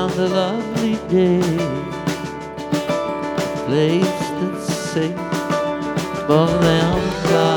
on a lovely day, a place that's safe for them to fly.